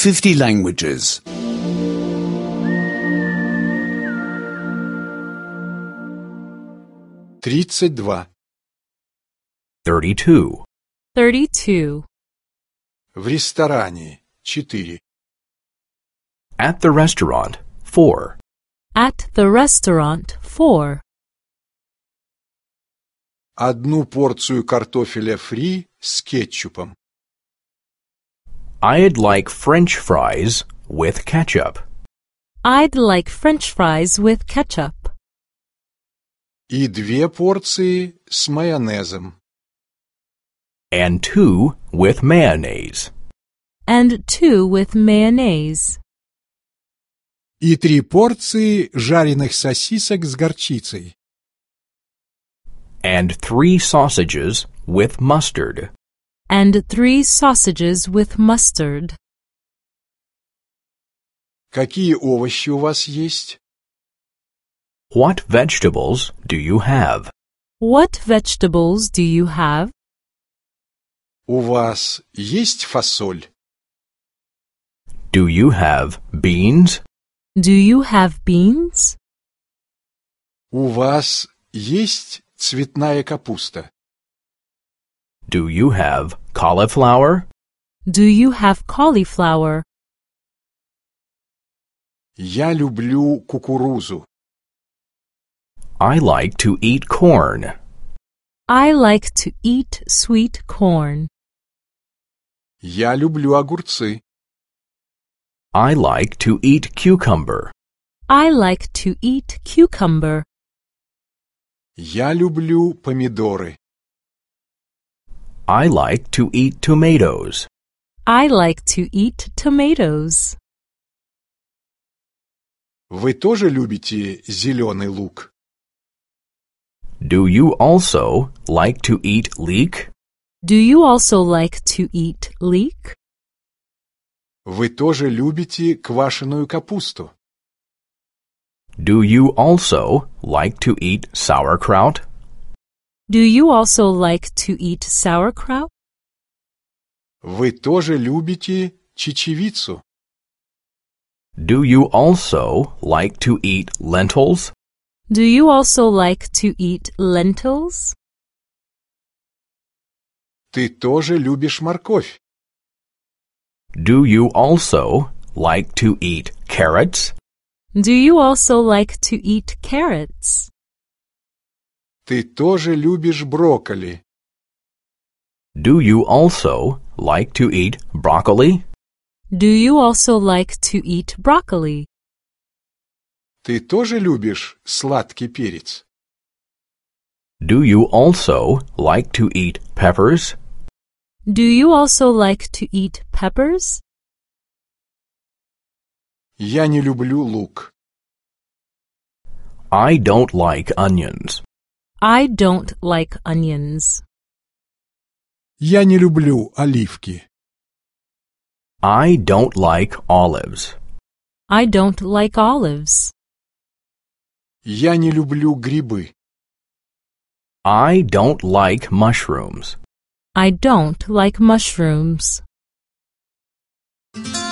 50 languages. 32. 32. 32. В ресторане 4. At the restaurant, 4. At the restaurant, 4. Одну порцию картофеля фри с кетчупом. I'd like French fries with ketchup. I'd like French fries with ketchup. И 2 порции с майонезом. And 2 with mayonnaise. And 2 with mayonnaise. И 3 порции жареных сосисок с горчицей. And 3 sausages with mustard. And 3 sausages with mustard. Какие овощи у вас есть? What vegetables do you have? What vegetables do you have? У вас есть фасоль? Do you have beans? Do you have beans? У вас есть цветная капуста? Do you have cauliflower? Do you have cauliflower? Я люблю кукурузу. I like to eat corn. I like to eat sweet corn. Я люблю огурцы. I like to eat cucumber. I like to eat cucumber. Я люблю помидоры. I like to eat tomatoes. I like to eat tomatoes. Вы тоже любите зеленый лук? Do you also like to eat leek? Do you also like to eat leek? Вы тоже любите квашеную капусту? Do you also like to eat sauerkraut? Do you also like to eat sauerkraut? Вы тоже любите чечевицу? Do you also like to eat lentils? Do you also like to eat lentils? Ты тоже любишь морковь? Do you also like to eat carrots? Do you also like to eat carrots? Ты тоже любишь брокколи? Do you also like to eat broccoli? Do you also like to eat broccoli? Ты тоже любишь сладкий перец? Do you also like to eat peppers? Do you also like to eat peppers? Я не люблю лук. I don't like onions. I don't like onions. Я не люблю оливки. I don't like olives. I don't like olives. Я не люблю грибы. I don't like mushrooms. I don't like mushrooms.